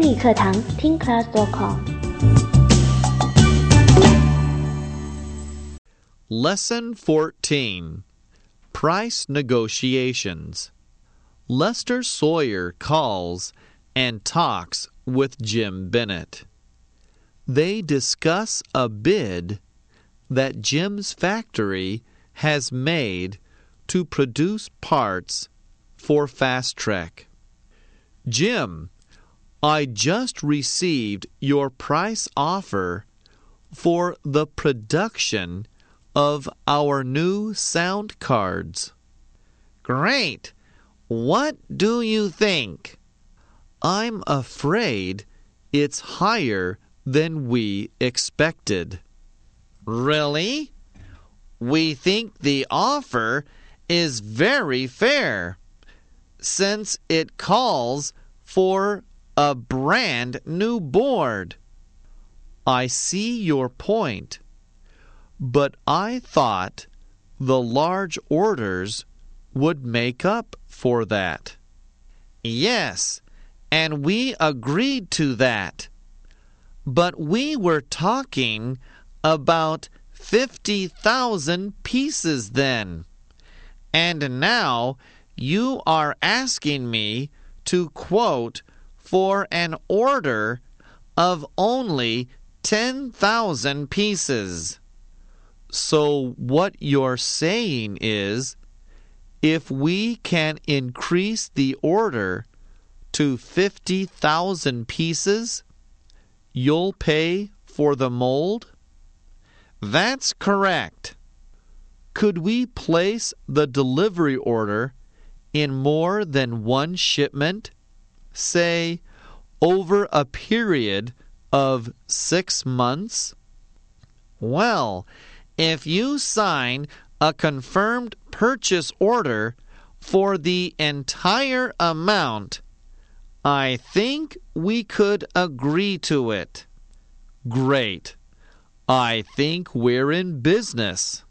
英语课堂听 class.com。 Lesson 14 Price Negotiations. Lester Sawyer calls and talks with Jim Bennett. They discuss a bid that Jim's factory has made to produce parts for Fast Trek. Jim, I just received your price offer for the production of our new sound cards. Great! What do you think? I'm afraid it's higher than we expected. Really? We think the offer is very fair, since it calls for a brand new board. I see your point, but I thought the large orders would make up for that. Yes, and we agreed to that. But we were talking about 50,000 pieces then. And now you are asking me to quote for an order of only 10,000 pieces. So what you're saying is, if we can increase the order to 50,000 pieces, you'll pay for the mold? That's correct. Could we place the delivery order in more than one shipment, say, over a period of 6 months? Well, if you sign a confirmed purchase order for the entire amount, I think we could agree to it. Great. I think we're in business.